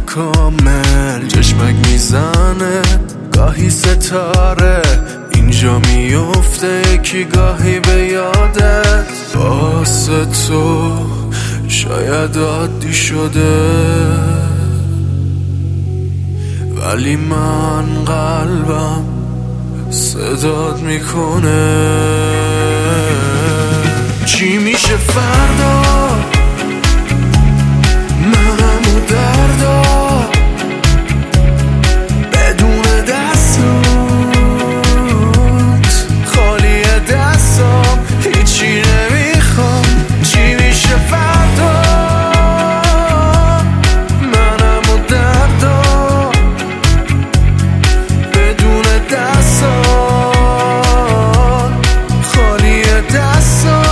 کامل چشمک میزنه گاهی ستاره اینجا میفته یکی گاهی به یادت واسه تو شاید عادی شده ولی من قلبم صدات میکنه چی میشه فردا منم و دردا بدون دستات خالی دستام هیچی نمیخوام چی میشه فردا منم و دردا بدون دستات خالی دستام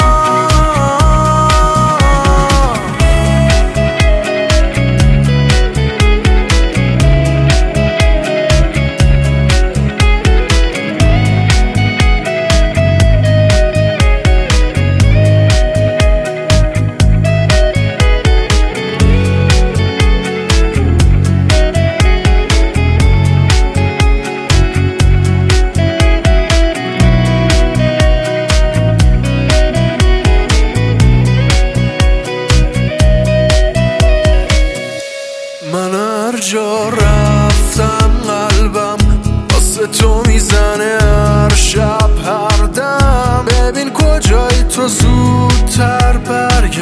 من هر جا رفتم قلبم واسه تو میزنه هر شب هر دم ببین کجایی تو زودتر برگرد